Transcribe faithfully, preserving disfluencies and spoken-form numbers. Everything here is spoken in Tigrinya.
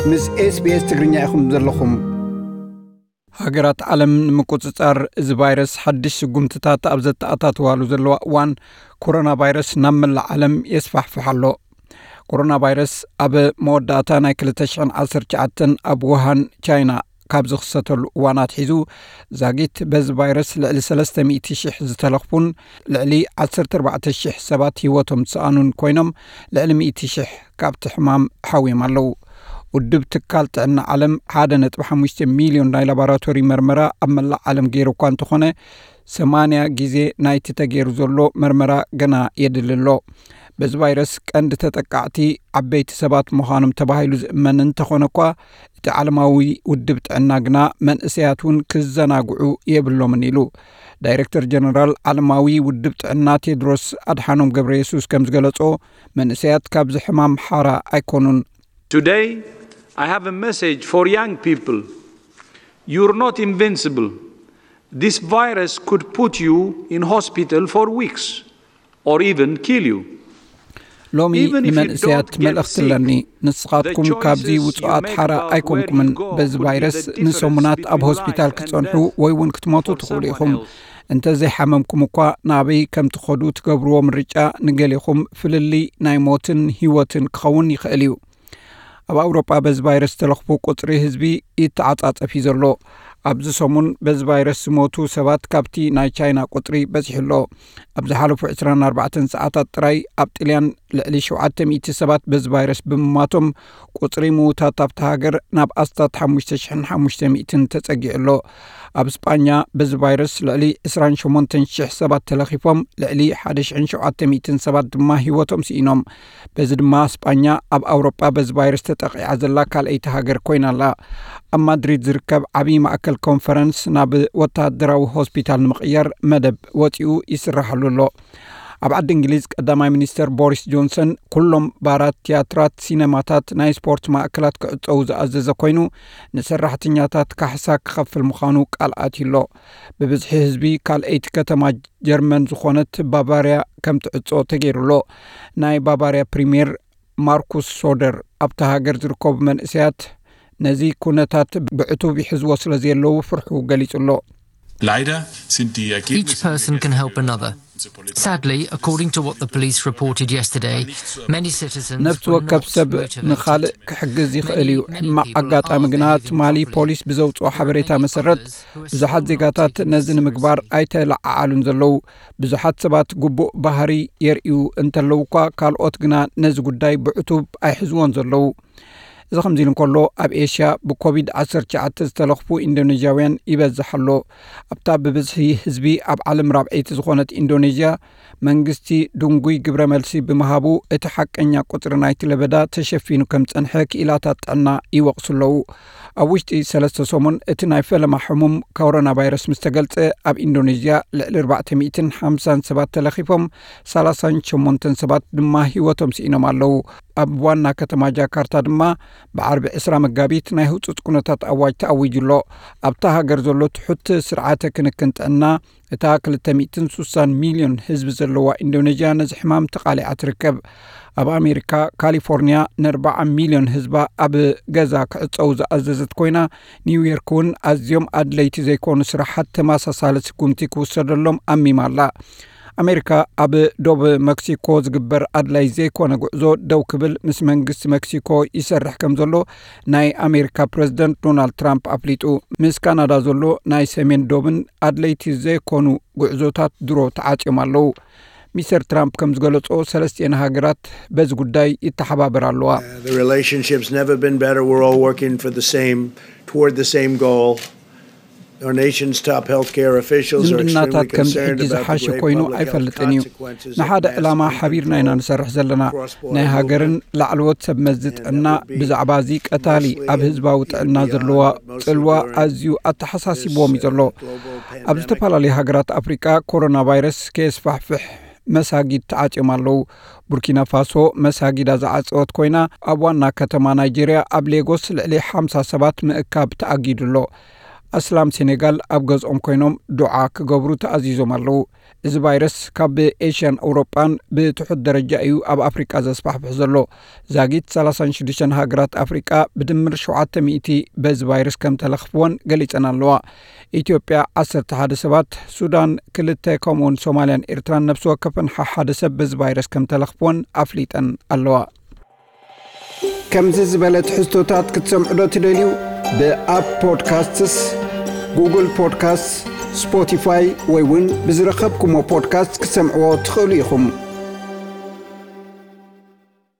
ምስ ኤስ ቢ ኤስ ትግርኛ ኢኹም ዘለኹም። ሃገራት ዓለም ንምቁፅጻር እዚ ቫይረስ ሓድሽ ጉምትታት ኣብ ዘተኣታተዋሉ ዘለዋ እዋን ኮሮና ቫይረስ ናብ መላእ ዓለም የስፋሕፍሕ ኣሎ። ኮሮና ቫይረስ ኣብ መወዳእታ ናይ ክልተ ሽሕን ዓሰርተ ትሽዓተን ኣብ ውሃን ቻይና ካብ ዝኽሰተሉ እዋናት ሒዙ ዛጊት በዚ ቫይረስ ልዕሊ ሰለስተ ሚእቲ ሽሕ ዝተለኽፉን ልዕሊ ዓሰርተ ኣርባዕተ ሽሕ ሰባት ህይወቶም ዝሰኣኑን ኮይኖም ልዕሊ ሚእቲ ሽሕ ካብቲ ሕማም ሓዊዮም ኣለዉ። ውድብ ትካል ጥዕና ዓለም ሓደ ነጥቢ ሓሙሽተ ሚልዮን ናይ ላቦራቶሪ መርመራ ኣብ መላእ ዓለም ገይሩ እኳ እንተኾነ ሰማንያ ግዜ ናይቲ ተገይሩ ዘሎ መርመራ ገና የድልሎ። በዚ ቫይረስ ቀንዲ ተጠቃዕቲ ዓበይቲ ሰባት ምዃኖም ተባሂሉ ዝእመን እንተኾነ እኳ እቲ ዓለማዊ ውድብ ጥዕና ግና መንእሰያት እውን ክዘናግዑ የብሎምን ኢሉ ዳይሬክተር ጀነራል ዓለማዊ ውድብ ጥዕና ቴድሮስ ኣድሓኖም ገብረየሱስ ከም ዝገለጾ መንእሰያት ካብዚ ሕማም ሓራ ኣይኮኑን። Today I have a message for young people. You're not invincible. This virus could put you in hospital for weeks or even kill you. ሎሚ ንመንእሰያት መልእኽቲ ኣለኒ። ንስኻትኩም ካብዚ ውፅኣት ሓራ ኣይኮንኩምን። በዚ ቫይረስ ንሰሙናት ኣብ ሆስፒታል ክትጸንሑ ወይ እውን ክትሞቱ ትኽእሉ ኢኹም። እንተዘይሓመምኩም እኳ ናበይ ከም ትኸዱ ትገብርዎ ምርጫ ንገሊኹም ፍልሊ ናይ ሞትን ህይወትን ክኸውን ይኽእል እዩ። ኣብ ኣውሮጳ በዚ ቫይረስ ተለኽፉ ቁፅሪ ህዝቢ ይተዓጻጸፍ እዩ ዘሎ። ኣብዚ ሰሙን በዚ ቫይረስ ዝሞቱ ሰባት ካብቲ ናይ ቻይና ቁፅሪ በፂሑሎ። ኣብ ዝሓለፉ ዕስራን ኣርባዕተን ሰዓታት ጥራይ ኣብ ጣልያን ልዕሊ ሸውዓተ ሚእቲ ሰባት በዚ ቫይረስ ብምማቶም ቁፅሪ ምዉታት ኣብቲ ሃገር ናብ ኣስታት ሓሙሽተ ሽሕን ሓሙሽተ ሚእትን ተጸጊዕሎ። ኣብ እስጳኛ በዚ ቫይረስ ልዕሊ ዕስራን ሸሞንተ ሽሕ ሰባት ተለኺፎም ልዕሊ ሓደ ሽሕን ሸውዓተ ሚእትን ሰባት ድማ ህይወቶም ስኢኖም። በዚ ድማ እስጳኛ ኣብ ኣውሮጳ በዚ ቫይረስ ተጠቂዓ ዘላ ካልአይቲ ሃገር ኮይና ኣላ። ኣብ ማድሪድ ዝርከብ ዓብዪ ማእከል ኮንፈረንስ ናብ ወታደራዊ ሆስፒታል ንምቕያር መደብ ወፂኡ ይስራሐሉ ኣሎ። ኣብ ዓዲ እንግሊዝ ቀዳማይ ሚኒስተር ቦሪስ ጆንሰን ኩሎም ባራት፣ ቲያትራት፣ ሲነማታት፣ ናይ ስፖርት ማእከላት ክዕፀው ዝኣዘዘ ኮይኑ ንሰራሕተኛታት ካሕሳ ክኸፍል ምዃኑ ቃል ኣትዩሎ። ብብዝሒ ህዝቢ ካልአይቲ ከተማ ጀርመን ዝኾነት ባቫርያ ከም ትዕፆ ተገይሩሎ። ናይ ባቫርያ ፕሪምየር ማርኩስ ሶደር ኣብቲ ሃገር ዝርከቡ መንእሰያት ነዚ ኩነታት ብዕቱብ ይሕዝዎ ስለ ዘለው ፍርሑ ገሊጹሎ። Each person can help another. Sadly, according to what the police reported yesterday, many citizens ነፍሲ ወከፍ ሰብ ንኻልእ ክሕግዝ ይኽእል እዩ። ሕማቕ ኣጋጣሚ ግና ትማሊ ፖሊስ ብዘውፅኦ ሓበሬታ መሰረት ብዙሓት ዜጋታት ነዚ ንምግባር ኣይተለዓዓሉን ዘለው። ብዙሓት ሰባት ግቡእ ባህሪ የርእዩ እንተለው እኳ ካልኦት ግና ነዚ ጉዳይ ብዕቱብ ኣይሕዝዎን ዘለው። እዚ ከምዚ ኢሉ እንከሎ ኣብ ኤሽያ ብኮቪድ ዓሰርተ ትሽዓተ ዝተለኽፉ ኢንዶኔዥያውያን ይበዝሕ ኣሎ። ኣብታ ብብዝሒ ህዝቢ ኣብ ዓለም ራብዒቲ ዝኾነት ኢንዶኔዥያ መንግስቲ ድንጉይ ግብረ መልሲ ብምሃቡ እቲ ሓቀኛ ቁፅሪ ናይቲ ለበዳ ተሸፊኑ ከም ፀንሐ ክኢላታት ጥዕና ይወቕሱ ኣለዉ። ኣብ ውሽጢ ሰለስተ ሰሙን እቲ ናይ ፈለማ ሕሙም ኮሮና ቫይረስ ምስ ተገልጸ ኣብ ኢንዶኔዥያ ልዕሊ ኣርባዕተ ሚእትን ሓምሳን ሰባት ተለኺፎም ሰላሳን ሸሞንተን ሰባት ድማ ህይወቶም ስኢኖም ኣለዉ። ኣብ ዋና ከተማ ጃካርታ ድማ ብዓርቢ ዕስራ መጋቢት ናይ ህፁፅ ኩነታት ኣዋጅ ተኣዊጁሎ። ኣብታ ሃገር ዘሎ ትሑት ስርዓተ ክንክን ጥዕና እታ ክልተ ሚእትን ስሳን ሚልዮን ህዝቢ ዘለዋ ኢንዶኔዥያ ነዚ ሕማም ተቓሊዓ ትርከብ። ኣብ ኣሜሪካ ካሊፎርኒያ ንኣርባዓ ሚልዮን ህዝባ ኣብ ገዛ ክዕፀው ዝኣዘዘት ኮይና ኒውዮርክ እውን ኣዝዮም ኣድለይቲ ዘይኮኑ ስራሓት ተመሳሳሊ ስጉምቲ ክውሰደሎም ኣሚማ ኣላ። ኣሜሪካ ኣብ ዶብ መክሲኮ ዝግበር ኣድላይ ዘይኮነ ጉዕዞ ደው ክብል ምስ መንግስቲ መክሲኮ ይሰርሕ ከም ዘሎ ናይ ኣሜሪካ ፕሬዚደንት ዶናልድ ትራምፕ ኣፍሊጡ። ምስ ካናዳ ዘሎ ናይ ሰሜን ዶብን ኣድለይቲ ዘይኮኑ ጉዕዞታት ድሮ ተዓፅዮም ኣለዉ። ሚስተር ትራምፕ ከም ዝገለጾ ሰለስቲአን ሃገራት በዚ ጉዳይ ይተሓባበር ኣለዋ። The relationship's never been better. We're all working for the same toward the same goal. Our nation's top healthcare officials are extremely concerned about the great public health consequences. ንሓደ ዕላማ ሓቢርና ኢና ንሰርሕ ዘለና ናይ ሃገርን ላዕለዎት ሰብ መዝጥዕና ብዛዕባ እዚ ቀታሊ ኣብ ህዝባዊ ጥዕና ዘለዋ ጽልዋ ኣዝዩ ኣተሓሳሲቦም እዩ ዘሎ። ኣብ ዝተፈላለዩ ሃገራት ኣፍሪቃ ኮሮና ቫይረስ ከየስፋሕፍሕ መሳጊድ ተዓፅዮም ኣለዉ። ቡርኪና ፋሶ መሳጊዳ ዝዓፀወት ኮይና ኣብ ዋና ከተማ ናይጄርያ ኣብ ሌጎስ ልዕሊ ሓምሳ ሰባት ምእካብ ተኣጊዱሎ። ኣስላም ሴኔጋል ኣብ ገዝኦም ኮይኖም ዱዓ ክገብሩ ተኣዚዞም ኣለዉ። እዚ ቫይረስ ካብ ኤሽያን ኣውሮጳን ብትሑት ደረጃ እዩ ኣብ ኣፍሪቃ ዘስፋሕፍሕ ዘሎ ዛጊት ሰላሳ ወሽዱሽተ ሃገራት ኣፍሪቃ ብድምር ሸውዓተ ሚእቲ በዚ ቫይረስ ከም ተለኽፍዎን ገሊጸን ኣለዋ ኢትዮጵያ ዓሰርተ ሓደ ሰባት ሱዳን ክልተ ከምኡውን ሶማልያን ኤርትራን ነፍሲ ወከፈን ሓደ ሰብ በዚ ቫይረስ ከም ተለኽፍዎን ኣፍሊጠን ኣለዋ ከምዚ ዝበለት ሕዝቶታት ክትሰምዑ ዶ ትደልዩ ብኣፕ ፖድካስትስ ጉግል ፖድካስት ስፖቲፋይ ወይ ውን ብዝረኸብኩሞ ፖድካስት ክትሰምዕዎ ትኽእሉ ኢኹም